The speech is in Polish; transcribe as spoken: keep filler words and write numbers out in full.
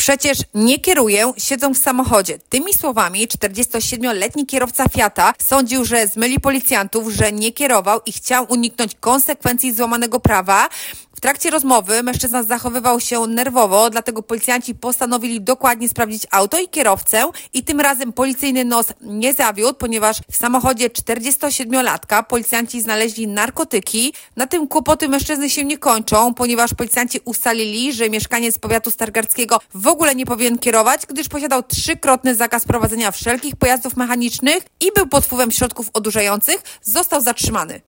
Przecież nie kieruję, siedzą w samochodzie. Tymi słowami czterdziestosiedmioletni kierowca Fiata sądził, że zmyli policjantów, że nie kierował i chciał uniknąć konsekwencji złamanego prawa. W trakcie rozmowy mężczyzna zachowywał się nerwowo, dlatego policjanci postanowili dokładnie sprawdzić auto i kierowcę i tym razem policyjny nos nie zawiódł, ponieważ w samochodzie czterdziestosiedmiolatka policjanci znaleźli narkotyki. Na tym kłopoty mężczyzny się nie kończą, ponieważ policjanci ustalili, że mieszkaniec powiatu stargardzkiego w ogóle nie powinien kierować, gdyż posiadał trzykrotny zakaz prowadzenia wszelkich pojazdów mechanicznych i był pod wpływem środków odurzających, został zatrzymany.